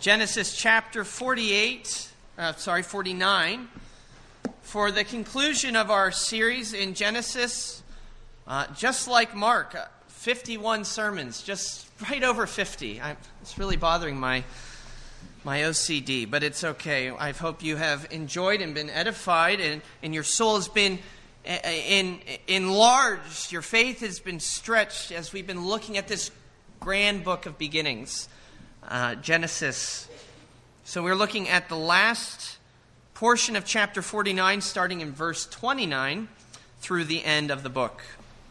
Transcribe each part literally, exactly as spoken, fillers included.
Genesis chapter forty-eight, uh, sorry, forty-nine, for the conclusion of our series in Genesis. Uh, just like Mark, uh, fifty-one sermons, just right over fifty. I, it's really bothering my my O C D, but it's okay. I hope you have enjoyed and been edified, and, and your soul has been in, enlarged. Your faith has been stretched as we've been looking at this grand book of beginnings. Uh, Genesis. So we're looking at the last portion of chapter forty-nine, starting in verse twenty-nine through the end of the book.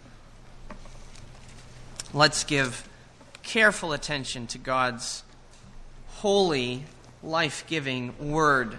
Let's give careful attention to God's holy, life-giving word.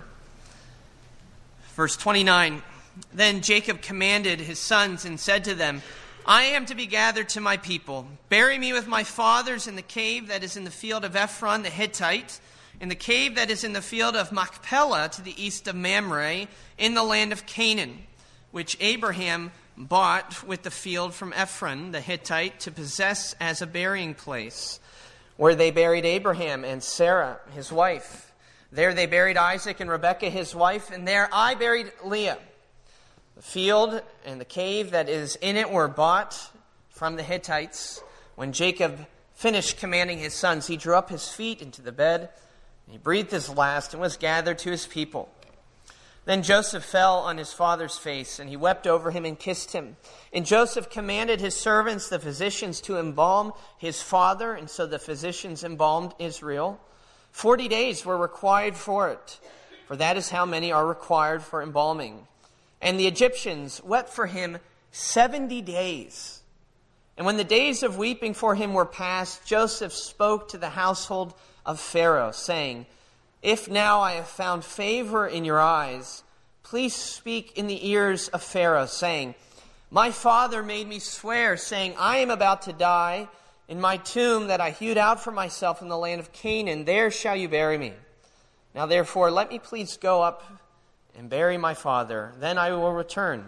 Verse twenty-nine, Then Jacob commanded his sons and said to them, I am to be gathered to my people. Bury me with my fathers in the cave that is in the field of Ephron the Hittite, in the cave that is in the field of Machpelah to the east of Mamre, in the land of Canaan, which Abraham bought with the field from Ephron the Hittite to possess as a burying place, where they buried Abraham and Sarah, his wife. There they buried Isaac and Rebekah, his wife, and there I buried Leah. The field and the cave that is in it were bought from the Hittites. When Jacob finished commanding his sons, he drew up his feet into the bed, and he breathed his last and was gathered to his people. Then Joseph fell on his father's face, and he wept over him and kissed him. And Joseph commanded his servants, the physicians, to embalm his father, and so the physicians embalmed Israel. Forty days were required for it, for that is how many are required for embalming. And the Egyptians wept for him seventy days. And when the days of weeping for him were past, Joseph spoke to the household of Pharaoh, saying, If now I have found favor in your eyes, please speak in the ears of Pharaoh, saying, My father made me swear, saying, I am about to die. In my tomb that I hewed out for myself in the land of Canaan, there shall you bury me. Now therefore, let me please go up and bury my father, then I will return.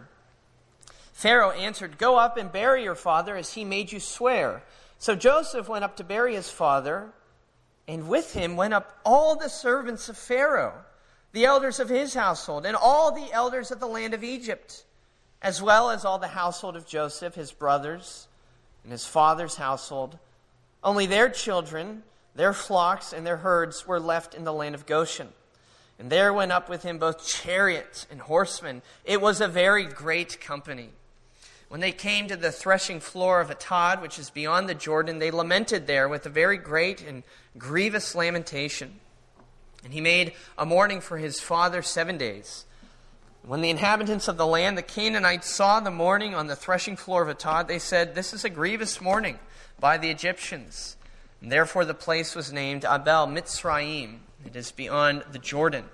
Pharaoh answered, Go up and bury your father as he made you swear. So Joseph went up to bury his father, and with him went up all the servants of Pharaoh, the elders of his household, and all the elders of the land of Egypt, as well as all the household of Joseph, his brothers, and his father's household. Only their children, their flocks, and their herds were left in the land of Goshen. And there went up with him both chariots and horsemen. It was a very great company. When they came to the threshing floor of Atad, which is beyond the Jordan, they lamented there with a very great and grievous lamentation. And he made a mourning for his father seven days. When the inhabitants of the land, the Canaanites, saw the mourning on the threshing floor of Atad, they said, This is a grievous mourning by the Egyptians. And therefore the place was named Abel Mitzrayim. It is beyond the Jordan.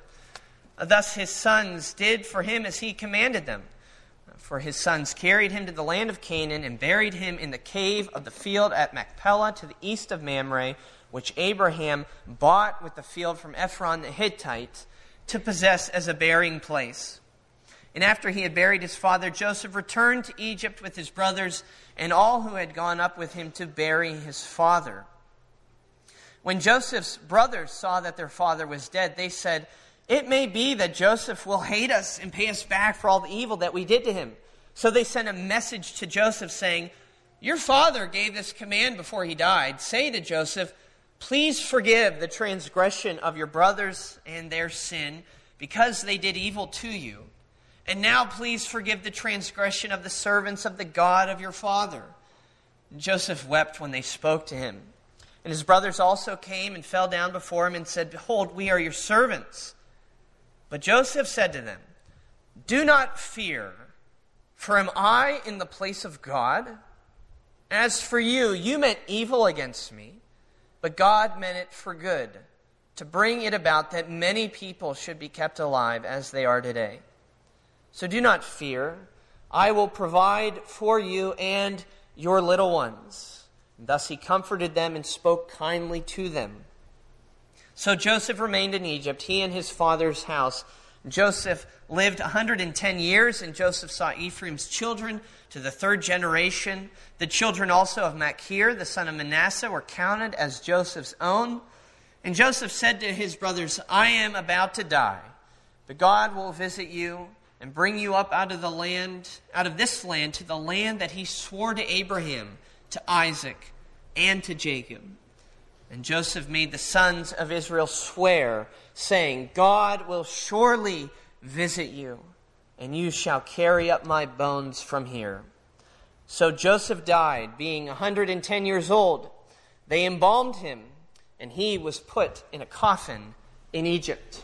Thus his sons did for him as he commanded them. For his sons carried him to the land of Canaan and buried him in the cave of the field at Machpelah to the east of Mamre, which Abraham bought with the field from Ephron the Hittite to possess as a burying place. And after he had buried his father, Joseph returned to Egypt with his brothers and all who had gone up with him to bury his father. When Joseph's brothers saw that their father was dead, they said, It may be that Joseph will hate us and pay us back for all the evil that we did to him. So they sent a message to Joseph saying, Your father gave this command before he died. Say to Joseph, Please forgive the transgression of your brothers and their sin, because they did evil to you. And now please forgive the transgression of the servants of the God of your father. And Joseph wept when they spoke to him. And his brothers also came and fell down before him and said, Behold, we are your servants. But Joseph said to them, Do not fear, for am I in the place of God? As for you, you meant evil against me, but God meant it for good, to bring it about that many people should be kept alive as they are today. So do not fear. I will provide for you and your little ones. Thus he comforted them and spoke kindly to them. So Joseph remained in Egypt, he and his father's house. Joseph lived one hundred ten years, and Joseph saw Ephraim's children to the third generation. The children also of Machir, the son of Manasseh, were counted as Joseph's own. And Joseph said to his brothers, I am about to die, but God will visit you and bring you up out of the land, out of this land, to the land that he swore to Abraham, to Isaac, and to Jacob. And Joseph made the sons of Israel swear, saying, God will surely visit you, and you shall carry up my bones from here. So Joseph died, being one hundred ten years old. They embalmed him, and he was put in a coffin in Egypt.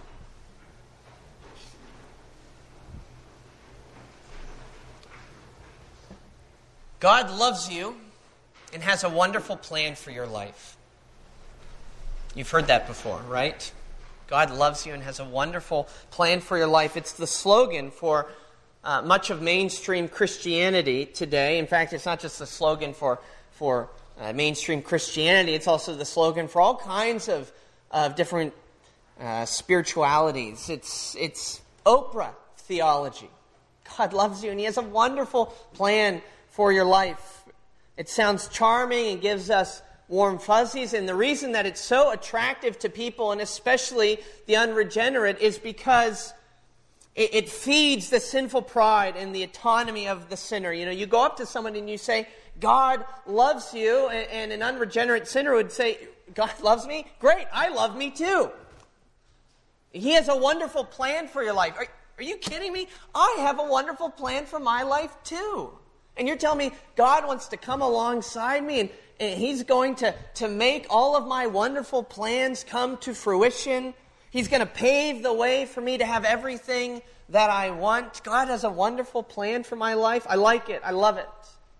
God loves you and has a wonderful plan for your life. You've heard that before, right? God loves you and has a wonderful plan for your life. It's the slogan for uh, much of mainstream Christianity today. In fact, it's not just the slogan for, for uh, mainstream Christianity. It's also the slogan for all kinds of, of different uh, spiritualities. It's, it's Oprah theology. God loves you and he has a wonderful plan for your life. It sounds charming and gives us warm fuzzies, and the reason that it's so attractive to people, and especially the unregenerate, is because it, it feeds the sinful pride and the autonomy of the sinner. You know, you go up to someone and you say, God loves you, and, and an unregenerate sinner would say, God loves me? Great, I love me too. He has a wonderful plan for your life. Are, are you kidding me? I have a wonderful plan for my life too. And you're telling me God wants to come alongside me and, and he's going to, to make all of my wonderful plans come to fruition. He's going to pave the way for me to have everything that I want. God has a wonderful plan for my life. I like it. I love it.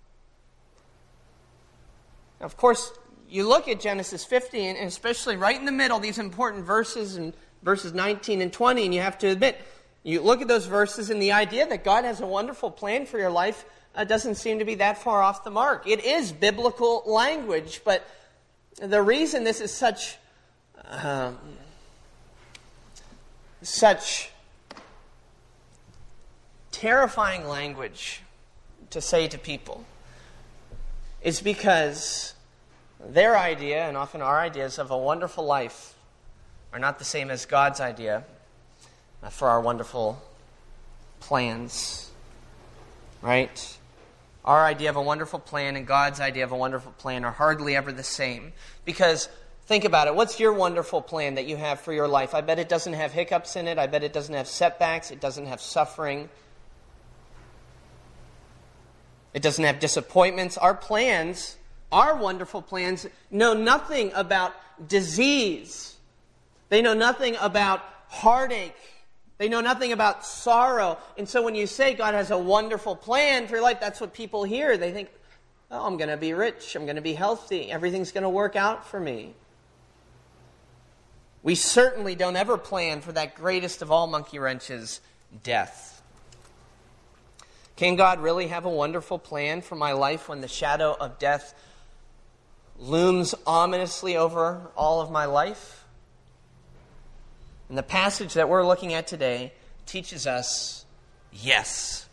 Now, of course, you look at Genesis fifty, and especially right in the middle, these important verses, and verses nineteen and twenty, and you have to admit, you look at those verses and the idea that God has a wonderful plan for your life Uh, doesn't seem to be that far off the mark. It is biblical language, but the reason this is such uh, such terrifying language to say to people is because their idea, and often our ideas, of a wonderful life are not the same as God's idea uh, for our wonderful plans, right? Our idea of a wonderful plan and God's idea of a wonderful plan are hardly ever the same. Because, think about it, what's your wonderful plan that you have for your life? I bet it doesn't have hiccups in it. I bet it doesn't have setbacks. It doesn't have suffering. It doesn't have disappointments. Our plans, our wonderful plans, know nothing about disease. They know nothing about heartache. They know nothing about sorrow. And so when you say God has a wonderful plan for your life, that's what people hear. They think, oh, I'm going to be rich. I'm going to be healthy. Everything's going to work out for me. We certainly don't ever plan for that greatest of all monkey wrenches, death. Can God really have a wonderful plan for my life when the shadow of death looms ominously over all of my life? And the passage that we're looking at today teaches us, yes.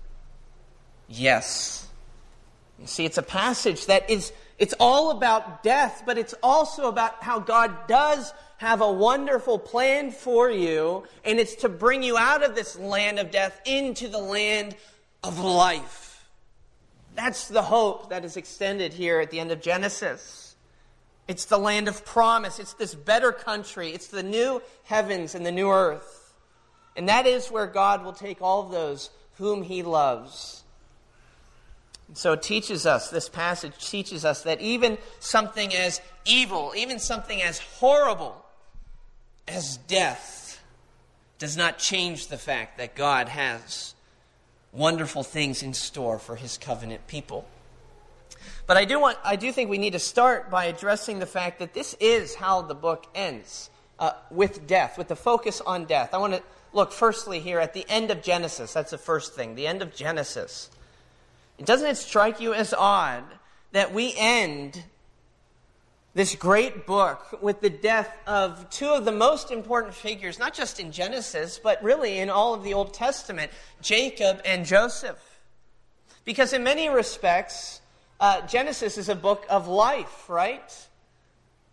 Yes. You see, it's a passage that is, it's all about death, but it's also about how God does have a wonderful plan for you, and it's to bring you out of this land of death into the land of life. That's the hope that is extended here at the end of Genesis. It's the land of promise. It's this better country. It's the new heavens and the new earth. And that is where God will take all of those whom he loves. And so it teaches us, this passage teaches us that even something as evil, even something as horrible as death does not change the fact that God has wonderful things in store for his covenant people. But I do want, I do think we need to start by addressing the fact that this is how the book ends, uh, with death, with the focus on death. I want to look firstly here at the end of Genesis. That's the first thing, the end of Genesis. Doesn't it strike you as odd that we end this great book with the death of two of the most important figures, not just in Genesis, but really in all of the Old Testament, Jacob and Joseph? Because in many respects, Uh, Genesis is a book of life, right?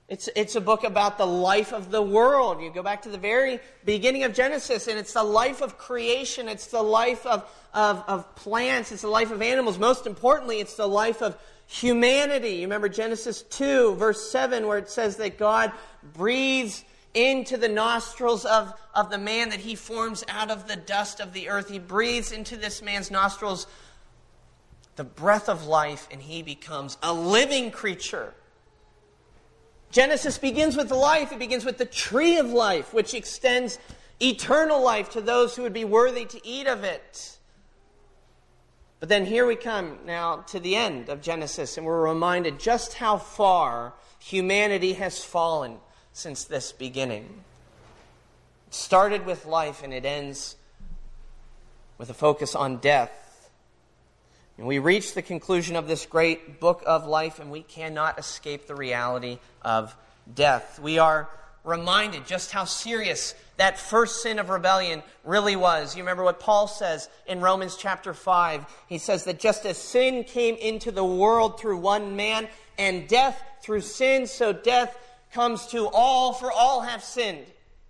It's, it's a book about the life of the world. You go back to the very beginning of Genesis, and it's the life of creation. It's the life of, of, of plants. It's the life of animals. Most importantly, it's the life of humanity. You remember Genesis two, verse seven, where it says that God breathes into the nostrils of, of the man that he forms out of the dust of the earth. He breathes into this man's nostrils the breath of life, and he becomes a living creature. Genesis begins with life. It begins with the tree of life, which extends eternal life to those who would be worthy to eat of it. But then here we come now to the end of Genesis, and we're reminded just how far humanity has fallen since this beginning. It started with life, and it ends with a focus on death. And we reach the conclusion of this great book of life, and we cannot escape the reality of death. We are reminded just how serious that first sin of rebellion really was. You remember what Paul says in Romans chapter five. He says that just as sin came into the world through one man, and death through sin, so death comes to all, for all have sinned.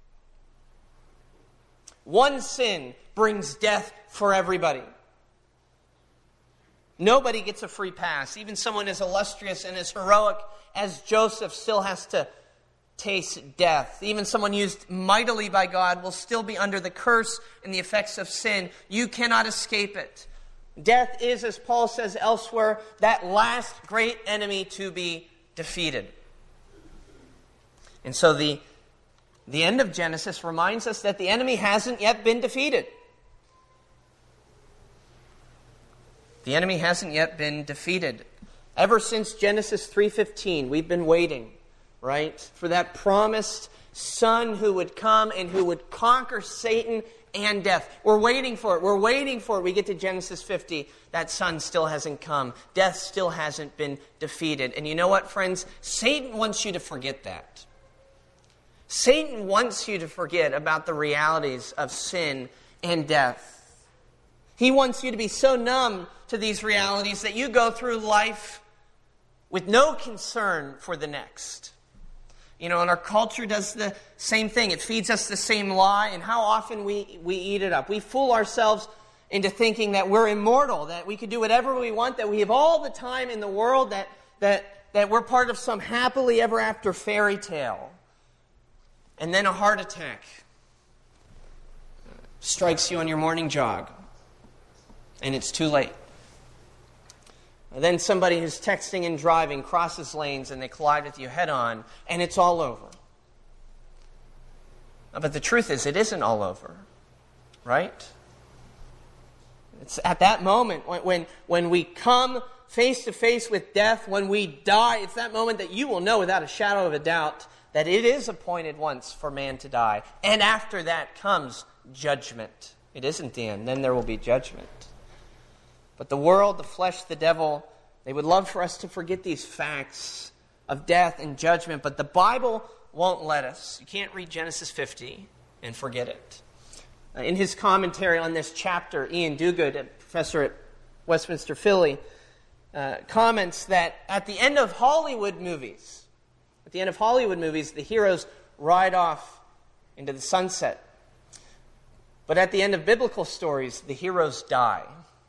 One sin brings death for everybody. Nobody gets a free pass. Even someone as illustrious and as heroic as Joseph still has to taste death. Even someone used mightily by God will still be under the curse and the effects of sin. You cannot escape it. Death is, as Paul says elsewhere, that last great enemy to be defeated. And so the, the end of Genesis reminds us that the enemy hasn't yet been defeated. The enemy hasn't yet been defeated. Ever since Genesis three fifteen, we've been waiting, right, for that promised Son who would come and who would conquer Satan and death. We're waiting for it. We're waiting for it. We get to Genesis fifty. That Son still hasn't come. Death still hasn't been defeated. And you know what, friends? Satan wants you to forget that. Satan wants you to forget about the realities of sin and death. He wants you to be so numb to these realities that you go through life with no concern for the next. You know, and our culture does the same thing. It feeds us the same lie, and how often we, we eat it up. We fool ourselves into thinking that we're immortal, that we could do whatever we want, that we have all the time in the world, that, that, that we're part of some happily ever after fairy tale. And then a heart attack strikes you on your morning jog, and it's too late. And then somebody who's texting and driving crosses lanes and they collide with you head on, and it's all over. But the truth is, it isn't all over, right? It's at that moment when, when, when we come face to face with death, when we die, it's that moment that you will know without a shadow of a doubt that it is appointed once for man to die. And after that comes judgment. It isn't the end. Then there will be judgment. But the world, the flesh, the devil, they would love for us to forget these facts of death and judgment, but the Bible won't let us. You can't read Genesis fifty and forget it. Uh, in his commentary on this chapter, Ian Duguid, a professor at Westminster Philly, uh, comments that at the end of Hollywood movies, at the end of Hollywood movies, the heroes ride off into the sunset. But at the end of biblical stories, the heroes die.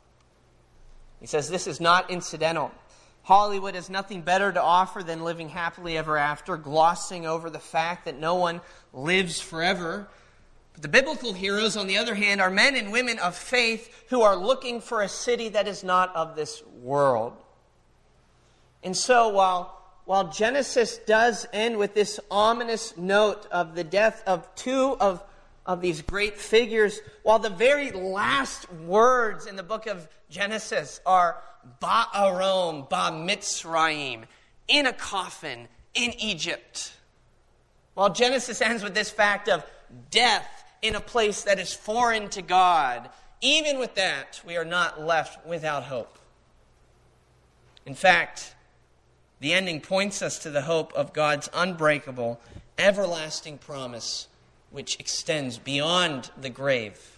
He says this is not incidental. Hollywood has nothing better to offer than living happily ever after, glossing over the fact that no one lives forever. But the biblical heroes, on the other hand, are men and women of faith who are looking for a city that is not of this world. And so while, while Genesis does end with this ominous note of the death of two of of these great figures, while the very last words in the book of Genesis are Ba'arom, Ba-Mitzrayim, in a coffin, in Egypt. While Genesis ends with this fact of death in a place that is foreign to God, even with that, we are not left without hope. In fact, the ending points us to the hope of God's unbreakable, everlasting promise, which extends beyond the grave.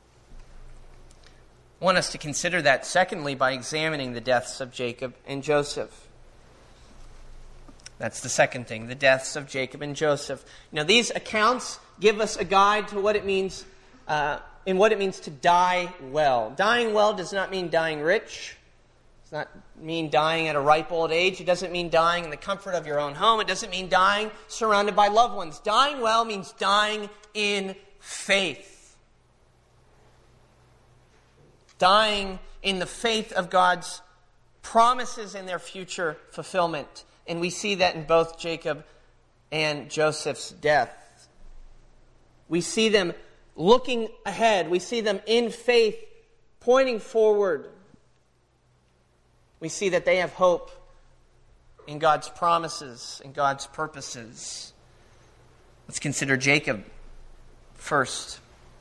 I want us to consider that, secondly, by examining the deaths of Jacob and Joseph. That's the second thing, the deaths of Jacob and Joseph. You know, these accounts give us a guide to what it means, uh, in what it means to die well. Dying well does not mean dying rich. It does not mean dying at a ripe old age. It doesn't mean dying in the comfort of your own home. It doesn't mean dying surrounded by loved ones. Dying well means dying in faith. Dying in the faith of God's promises and their future fulfillment. And we see that in both Jacob and Joseph's death. We see them looking ahead. We see them in faith, pointing forward. We see that they have hope in God's promises and God's purposes. Let's consider Jacob first.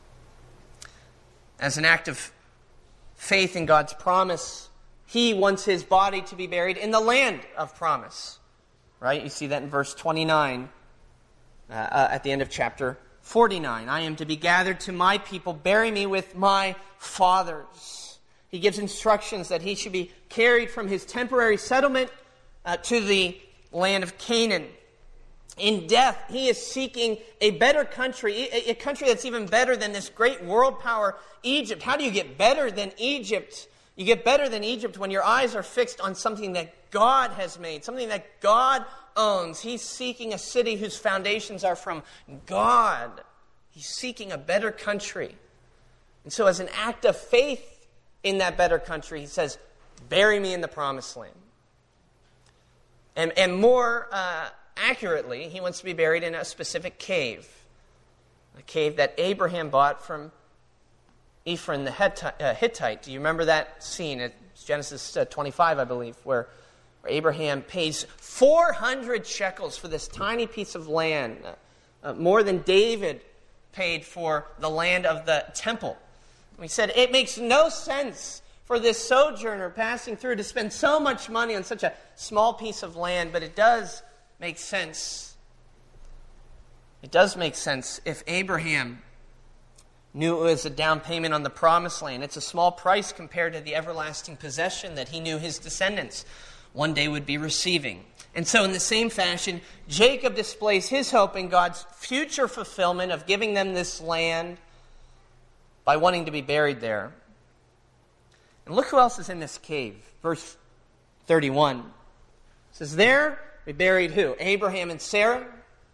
As an act of faith in God's promise, he wants his body to be buried in the land of promise. Right? You see that in verse twenty-nine uh, uh, at the end of chapter forty-nine. I am to be gathered to my people. Bury me with my fathers. He gives instructions that he should be carried from his temporary settlement uh, to the land of Canaan. In death, he is seeking a better country, a, a country that's even better than this great world power, Egypt. How do you get better than Egypt? You get better than Egypt when your eyes are fixed on something that God has made, something that God owns. He's seeking a city whose foundations are from God. He's seeking a better country. And so as an act of faith in that better country, he says, bury me in the promised land. And, and more uh, accurately, he wants to be buried in a specific cave, a cave that Abraham bought from Ephron the Hittite. Do you remember that scene? It's Genesis twenty-five, I believe, where, where Abraham pays four hundred shekels for this tiny piece of land, uh, more than David paid for the land of the temple. We said it makes no sense for this sojourner passing through to spend so much money on such a small piece of land, but it does make sense. It does make sense if Abraham knew it was a down payment on the promised land. It's a small price compared to the everlasting possession that he knew his descendants one day would be receiving. And so in the same fashion, Jacob displays his hope in God's future fulfillment of giving them this land by wanting to be buried there. And look who else is in this cave. Verse thirty-one. It says, there we buried who? Abraham and Sarah,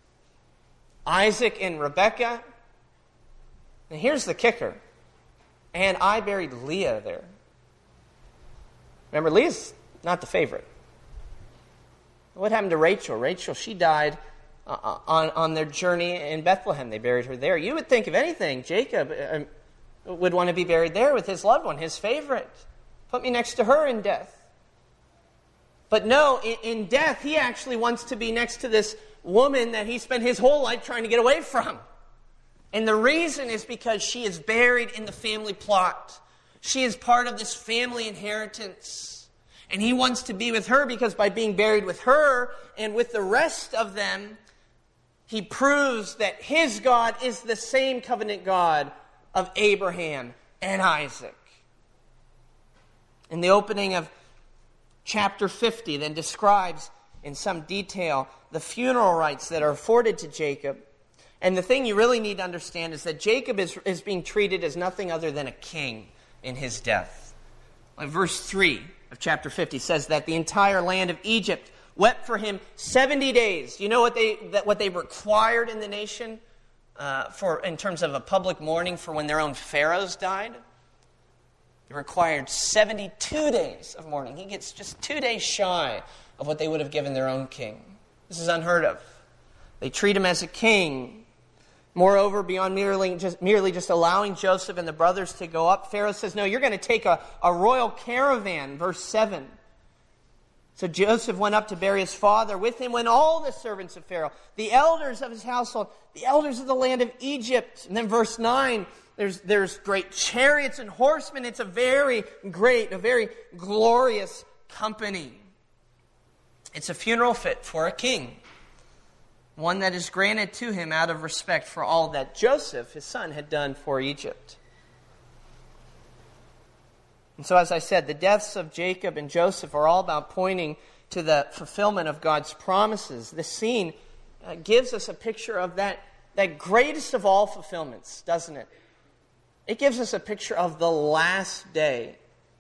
Isaac and Rebekah. And here's the kicker. And I buried Leah there. Remember, Leah's not the favorite. What happened to Rachel? Rachel, she died uh, on, on their journey in Bethlehem. They buried her there. You would think, if anything, Jacob uh, would want to be buried there with his loved one, his favorite. Put me next to her in death. But no, in, in death, he actually wants to be next to this woman that he spent his whole life trying to get away from. And the reason is because she is buried in the family plot. She is part of this family inheritance. And he wants to be with her because by being buried with her and with the rest of them, he proves that his God is the same covenant God of Abraham and Isaac. And the opening of chapter fifty then describes in some detail the funeral rites that are afforded to Jacob. And the thing you really need to understand is that Jacob is, is being treated as nothing other than a king in his death. Like verse three of chapter fifty says that the entire land of Egypt wept for him seventy days. You know what they that what they required in the nation uh, for in terms of a public mourning for when their own pharaohs died? They required seventy-two days of mourning. He gets just two days shy of what they would have given their own king. This is unheard of. They treat him as a king. Moreover, beyond merely just, merely just allowing Joseph and the brothers to go up, Pharaoh says, no, you're going to take a, a royal caravan, verse seven. So Joseph went up to bury his father. With him went all the servants of Pharaoh, the elders of his household, the elders of the land of Egypt. And then verse nine, there's, there's great chariots and horsemen. It's a very great, a very glorious company. It's a funeral fit for a king. One that is granted to him out of respect for all that Joseph, his son, had done for Egypt. And so, as I said, the deaths of Jacob and Joseph are all about pointing to the fulfillment of God's promises. This scene uh, gives us a picture of that, that greatest of all fulfillments, doesn't it? It gives us a picture of the last day.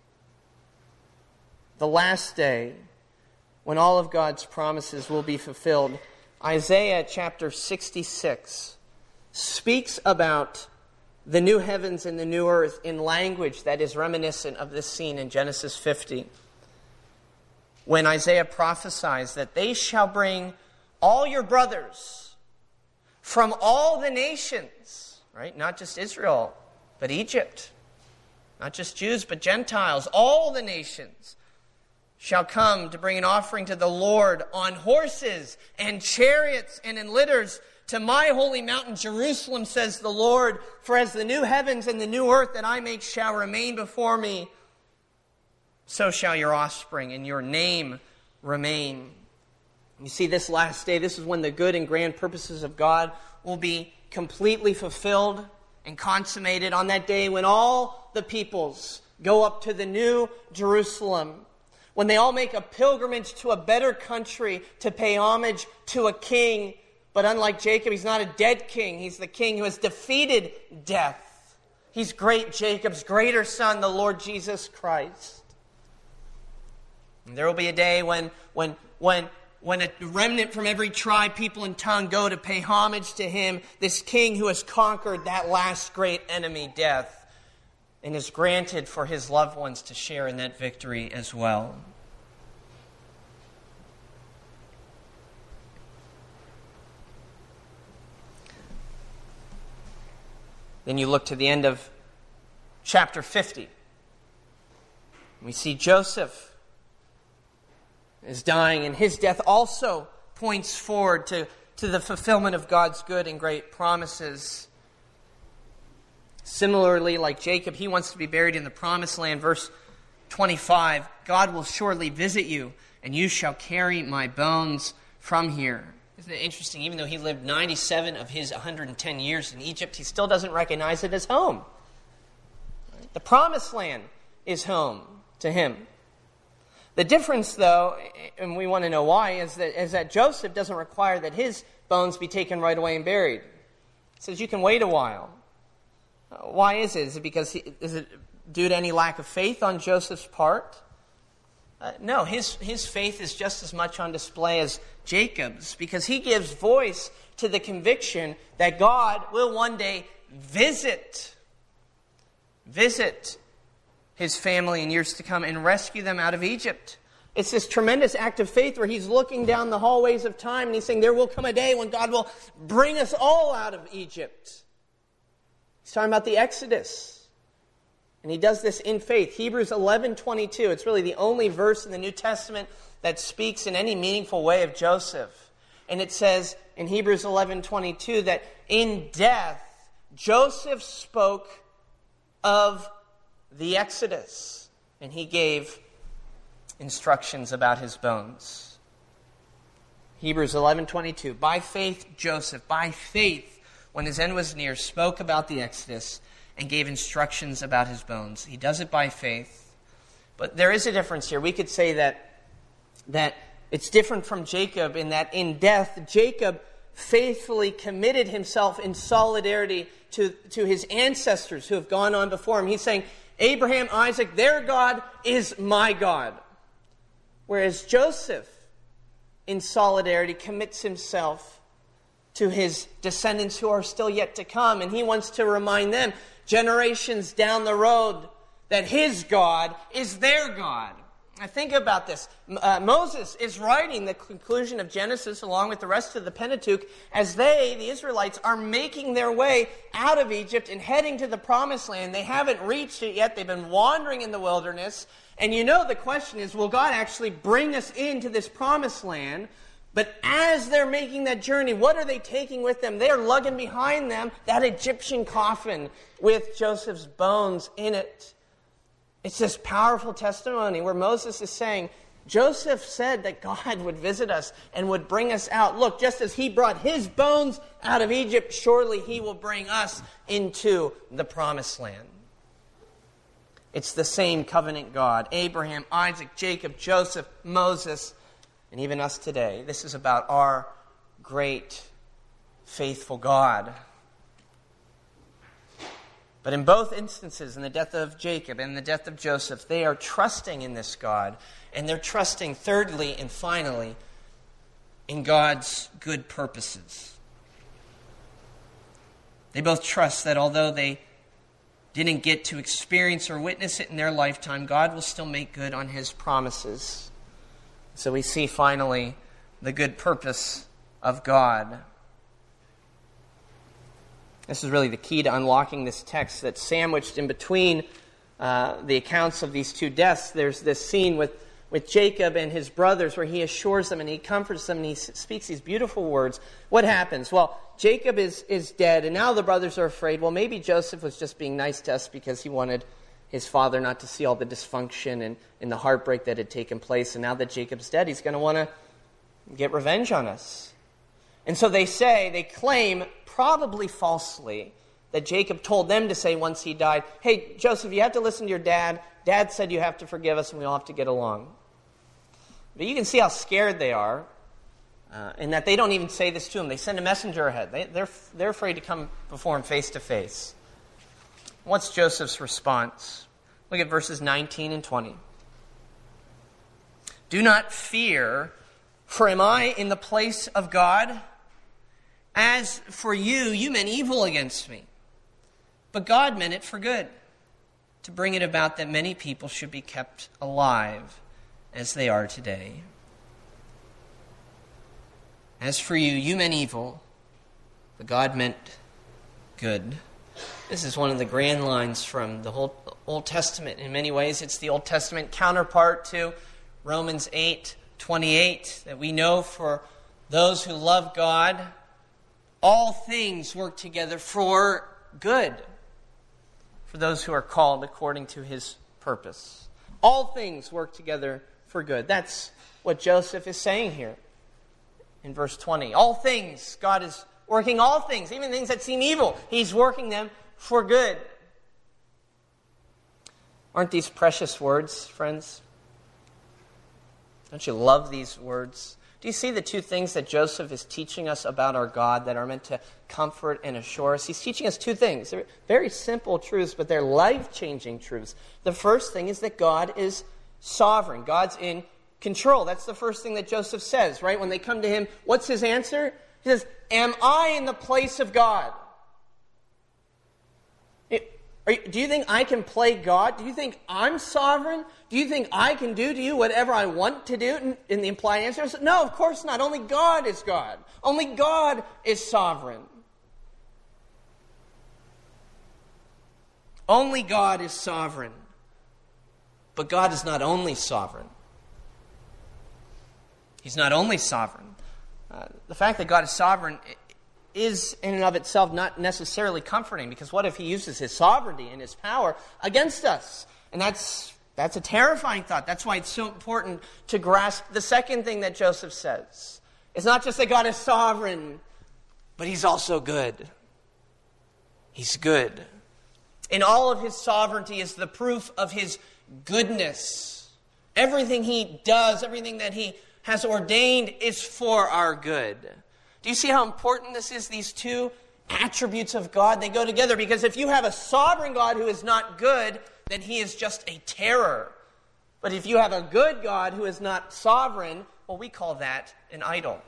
The last day when all of God's promises will be fulfilled. Isaiah chapter sixty-six speaks about the new heavens and the new earth in language that is reminiscent of this scene in Genesis fifty. When Isaiah prophesies that they shall bring all your brothers from all the nations, right? Not just Israel, but Egypt. Not just Jews, but Gentiles. All the nations shall come to bring an offering to the Lord on horses and chariots and in litters to my holy mountain Jerusalem, says the Lord. For as the new heavens and the new earth that I make shall remain before me, so shall your offspring and your name remain. You see, this last day, this is when the good and grand purposes of God will be completely fulfilled and consummated on that day when all the peoples go up to the new Jerusalem, when they all make a pilgrimage to a better country to pay homage to a king. But unlike Jacob, he's not a dead king. He's the king who has defeated death. He's great Jacob's greater son, the Lord Jesus Christ. And there will be a day when, when, when, when a remnant from every tribe, people, and tongue go to pay homage to him, this king who has conquered that last great enemy, death, and is granted for his loved ones to share in that victory as well. Then you look to the end of chapter fifty. We see Joseph is dying, and his death also points forward to, to the fulfillment of God's good and great promises. Similarly, like Jacob, he wants to be buried in the promised land. Verse twenty-five, God will surely visit you, and you shall carry my bones from here. Isn't it interesting? Even though he lived ninety-seven of his one hundred ten years in Egypt, he still doesn't recognize it as home. The promised land is home to him. The difference, though, and we want to know why, is that, is that Joseph doesn't require that his bones be taken right away and buried. He says you can wait a while. Why is it? Is it because he, is it due to any lack of faith on Joseph's part? Uh, no, his, his faith is just as much on display as Jacob's, because he gives voice to the conviction that God will one day visit, visit his family in years to come and rescue them out of Egypt. It's this tremendous act of faith where he's looking down the hallways of time and he's saying there will come a day when God will bring us all out of Egypt. He's talking about the Exodus. And he does this in faith. Hebrews eleven twenty-two. It's really the only verse in the New Testament that speaks in any meaningful way of Joseph. And it says in Hebrews eleven twenty-two that in death, Joseph spoke of the Exodus. And he gave instructions about his bones. Hebrews eleven twenty-two. By faith, Joseph, by faith, when his end was near, spoke about the Exodus and gave instructions about his bones. He does it by faith. But there is a difference here. We could say that, that it's different from Jacob in that in death, Jacob faithfully committed himself in solidarity to, to his ancestors who have gone on before him. He's saying, Abraham, Isaac, their God is my God. Whereas Joseph, in solidarity, commits himself to his descendants who are still yet to come. And he wants to remind them, generations down the road, that his God is their God. Now think about this. Uh, Moses is writing the conclusion of Genesis along with the rest of the Pentateuch as they, the Israelites, are making their way out of Egypt and heading to the Promised Land. They haven't reached it yet. They've been wandering in the wilderness. And you know the question is, will God actually bring us into this Promised Land? But as they're making that journey, what are they taking with them? They're lugging behind them that Egyptian coffin with Joseph's bones in it. It's this powerful testimony where Moses is saying, Joseph said that God would visit us and would bring us out. Look, just as he brought his bones out of Egypt, surely he will bring us into the Promised Land. It's the same covenant God. Abraham, Isaac, Jacob, Joseph, Moses, and even us today. This is about our great, faithful God. But in both instances, in the death of Jacob and the death of Joseph, they are trusting in this God. And they're trusting, thirdly and finally, in God's good purposes. They both trust that although they didn't get to experience or witness it in their lifetime, God will still make good on his promises. So we see finally the good purpose of God. This is really the key to unlocking this text, that sandwiched in between uh, the accounts of these two deaths, there's this scene with, with Jacob and his brothers where he assures them and he comforts them and he speaks these beautiful words. What happens? Well, Jacob is, is dead and now the brothers are afraid. Well, maybe Joseph was just being nice to us because he wanted his father not to see all the dysfunction and, and the heartbreak that had taken place. And now that Jacob's dead, he's going to want to get revenge on us. And so they say, they claim, probably falsely, that Jacob told them to say once he died, hey, Joseph, you have to listen to your dad. Dad said you have to forgive us and we all have to get along. But you can see how scared they are, uh, and that they don't even say this to him. They send a messenger ahead. They, they're, they're afraid to come before him face to face. What's Joseph's response? Look at verses nineteen and twenty. Do not fear, for am I in the place of God? As for you, you meant evil against me, but God meant it for good, to bring it about that many people should be kept alive as they are today. As for you, you meant evil, but God meant good. This is one of the grand lines from the whole Old Testament. In many ways, it's the Old Testament counterpart to Romans eight twenty-eight, that we know for those who love God, all things work together for good, for those who are called according to his purpose. All things work together for good. That's what Joseph is saying here in verse twenty. All things, God is working all things, even things that seem evil. He's working them for good. Aren't these precious words, friends? Don't you love these words? Do you see the two things that Joseph is teaching us about our God that are meant to comfort and assure us? He's teaching us two things. They're very simple truths, but they're life-changing truths. The first thing is that God is sovereign. God's in control. That's the first thing that Joseph says, right? When they come to him, what's his answer? He says, am I in the place of God? Are you, do you think I can play God? Do you think I'm sovereign? Do you think I can do to you whatever I want to do? And, and the implied answer is, no, of course not. Only God is God. Only God is sovereign. Only God is sovereign. But God is not only sovereign. He's not only sovereign. Uh, the fact that God is sovereign is in and of itself not necessarily comforting, because what if he uses his sovereignty and his power against us? And that's that's a terrifying thought. That's why it's so important to grasp the second thing that Joseph says. It's not just that God is sovereign, but he's also good. He's good. And all of his sovereignty is the proof of his goodness. Everything he does, everything that he has ordained is for our good. Do you see how important this is? These two attributes of God, they go together, because if you have a sovereign God who is not good, then he is just a terror. But if you have a good God who is not sovereign, well, we call that an idol.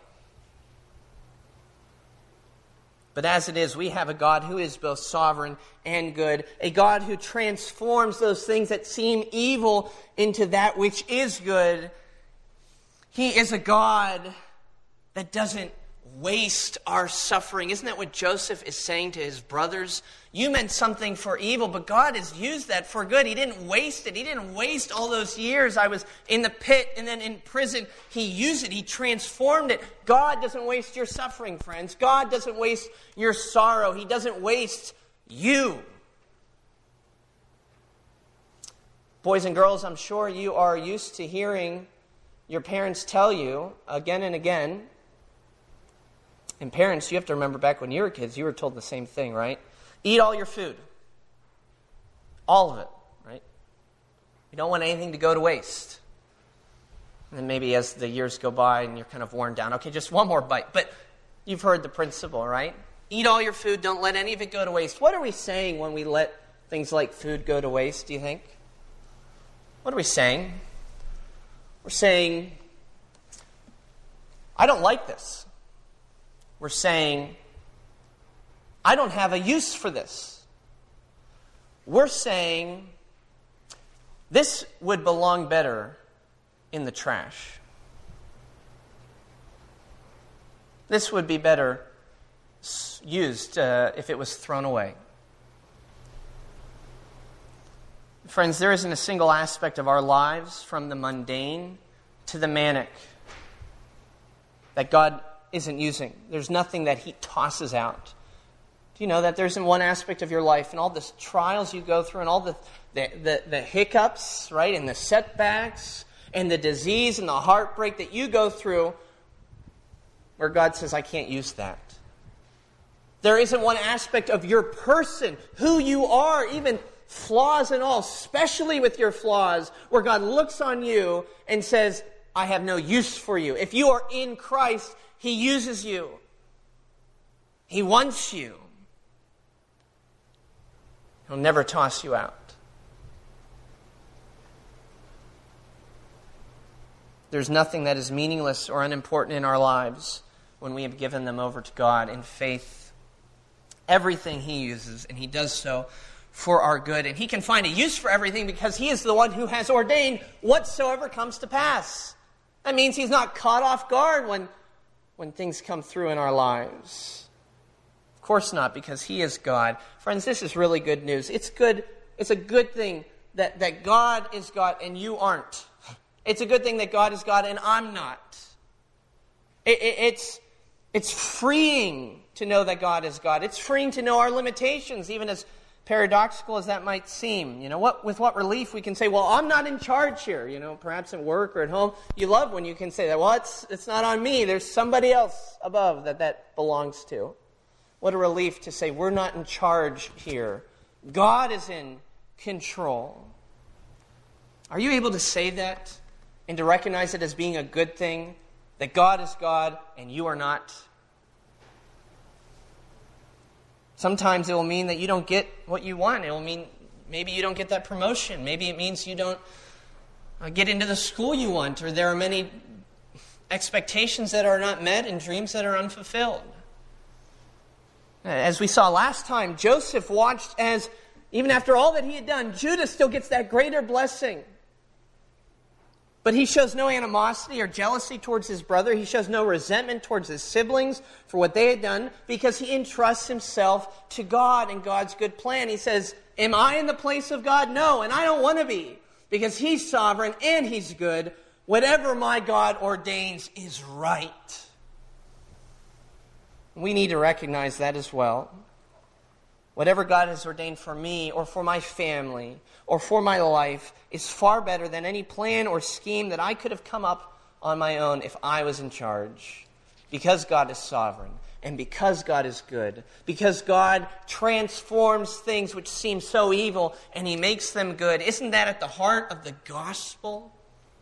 But as it is, we have a God who is both sovereign and good, a God who transforms those things that seem evil into that which is good. He is a God that doesn't waste our suffering. Isn't that what Joseph is saying to his brothers? You meant something for evil, but God has used that for good. He didn't waste it. He didn't waste all those years I was in the pit and then in prison. He used it. He transformed it. God doesn't waste your suffering, friends. God doesn't waste your sorrow. He doesn't waste you. Boys and girls, I'm sure you are used to hearing your parents tell you again and again. And parents, you have to remember back when you were kids, you were told the same thing, right? Eat all your food. All of it, right? You don't want anything to go to waste. And maybe as the years go by and you're kind of worn down, okay, just one more bite. But you've heard the principle, right? Eat all your food, don't let any of it go to waste. What are we saying when we let things like food go to waste, do you think? What are we saying? We're saying, I don't like this. We're saying, I don't have a use for this. We're saying, this would belong better in the trash. This would be better used uh, if it was thrown away. Friends, there isn't a single aspect of our lives, from the mundane to the manic, that God isn't using. There's nothing that He tosses out. Do you know that there isn't one aspect of your life and all the trials you go through and all the, the, the, the hiccups, right, and the setbacks and the disease and the heartbreak that you go through where God says, I can't use that. There isn't one aspect of your person, who you are, even flaws and all, especially with your flaws, where God looks on you and says, I have no use for you. If you are in Christ, He uses you. He wants you. He'll never toss you out. There's nothing that is meaningless or unimportant in our lives when we have given them over to God in faith. Everything He uses, and He does so for our good. And He can find a use for everything because He is the one who has ordained whatsoever comes to pass. That means He's not caught off guard when, when things come through in our lives. Of course not, because He is God. Friends, this is really good news. It's good. It's a good thing that, that God is God and you aren't. It's a good thing that God is God and I'm not. It, it, it's, it's freeing to know that God is God. It's freeing to know our limitations, even as paradoxical as that might seem. You know, what with what relief we can say, well, I'm not in charge here. You know, perhaps at work or at home. You love when you can say that. Well, it's, it's not on me. There's somebody else above that that belongs to. What a relief to say we're not in charge here. God is in control. Are you able to say that and to recognize it as being a good thing? That God is God and you are not? Sometimes it will mean that you don't get what you want. It will mean maybe you don't get that promotion. Maybe it means you don't get into the school you want, or there are many expectations that are not met and dreams that are unfulfilled. As we saw last time, Joseph watched as, even after all that he had done, Judah still gets that greater blessing. But he shows no animosity or jealousy towards his brother. He shows no resentment towards his siblings for what they had done, because he entrusts himself to God and God's good plan. He says, am I in the place of God? No, and I don't want to be, because He's sovereign and He's good. Whatever my God ordains is right. We need to recognize that as well. Whatever God has ordained for me or for my family or for my life is far better than any plan or scheme that I could have come up on my own if I was in charge. Because God is sovereign and because God is good. Because God transforms things which seem so evil and He makes them good. Isn't that at the heart of the gospel?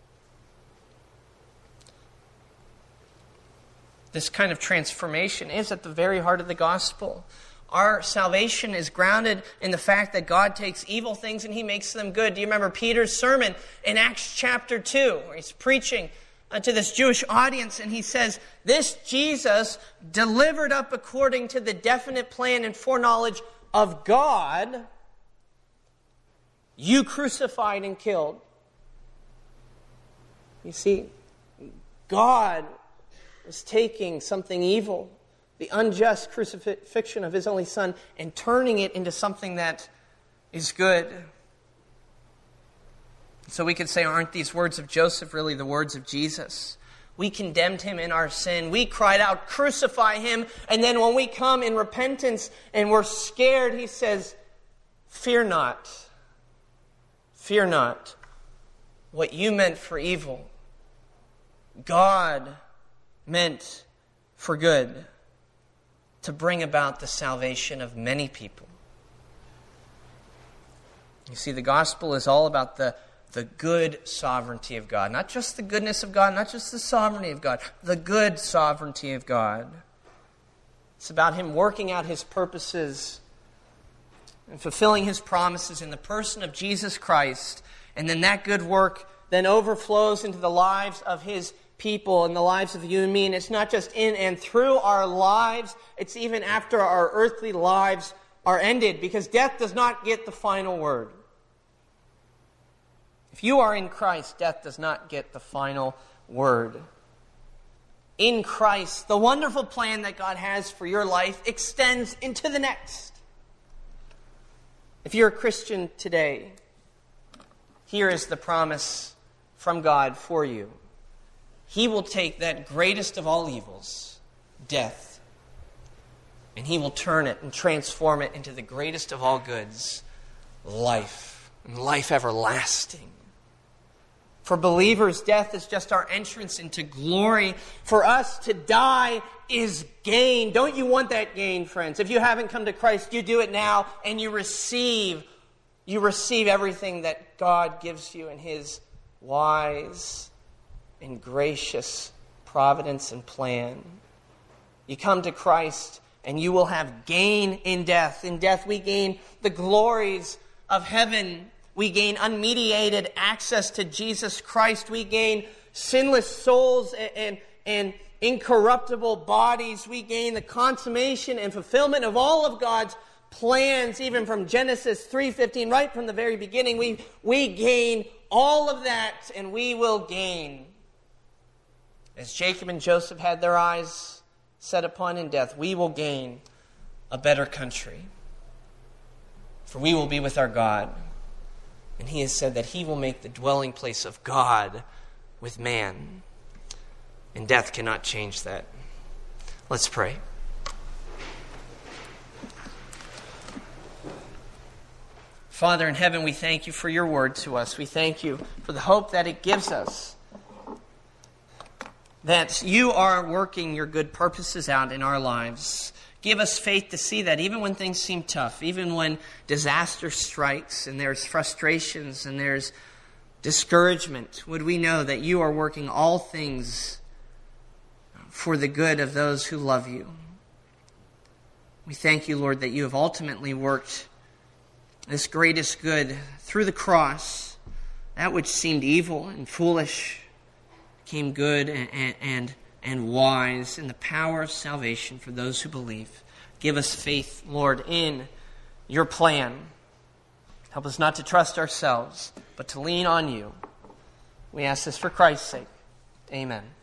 This kind of transformation is at the very heart of the gospel. Our salvation is grounded in the fact that God takes evil things and He makes them good. Do you remember Peter's sermon in Acts chapter two, where he's preaching uh, to this Jewish audience, and he says, this Jesus, delivered up according to the definite plan and foreknowledge of God, you crucified and killed. You see, God was taking something evil, the unjust crucifixion of His only Son, and turning it into something that is good. So we could say, aren't these words of Joseph really the words of Jesus? We condemned Him in our sin. We cried out, crucify Him. And then when we come in repentance and we're scared, He says, fear not. Fear not. What you meant for evil, God meant for good, to bring about the salvation of many people. You see, the gospel is all about the the good sovereignty of God. Not just the goodness of God, not just the sovereignty of God, the good sovereignty of God. It's about him working out his purposes and fulfilling his promises in the person of Jesus Christ. And then that good work then overflows into the lives of his people and the lives of you and me. And it's not just in and through our lives, it's even after our earthly lives are ended, because death does not get the final word. If you are in Christ, death does not get the final word. In Christ, the wonderful plan that God has for your life extends into the next. If you're a Christian today, here is the promise from God for you. He will take that greatest of all evils, death, and he will turn it and transform it into the greatest of all goods, life, and life everlasting. For believers, death is just our entrance into glory. For us, to die is gain. Don't you want that gain, friends? If you haven't come to Christ, you do it now, and you receive, you receive everything that God gives you in his wise and gracious providence and plan. You come to Christ, and you will have gain in death. In death, we gain the glories of heaven. We gain unmediated access to Jesus Christ. We gain sinless souls and, and, and incorruptible bodies. We gain the consummation and fulfillment of all of God's plans, even from Genesis three fifteen, right from the very beginning. We, we gain all of that, and we will gain. As Jacob and Joseph had their eyes set upon in death, we will gain a better country. For we will be with our God. And he has said that he will make the dwelling place of God with man. And death cannot change that. Let's pray. Father in heaven, we thank you for your word to us. We thank you for the hope that it gives us. That you are working your good purposes out in our lives. Give us faith to see that even when things seem tough, even when disaster strikes and there's frustrations and there's discouragement, would we know that you are working all things for the good of those who love you. We thank you, Lord, that you have ultimately worked this greatest good through the cross. That which seemed evil and foolish became good and, and, and and wise in the power of salvation for those who believe. Give us faith, Lord, in your plan. Help us not to trust ourselves, but to lean on you. We ask this for Christ's sake. Amen.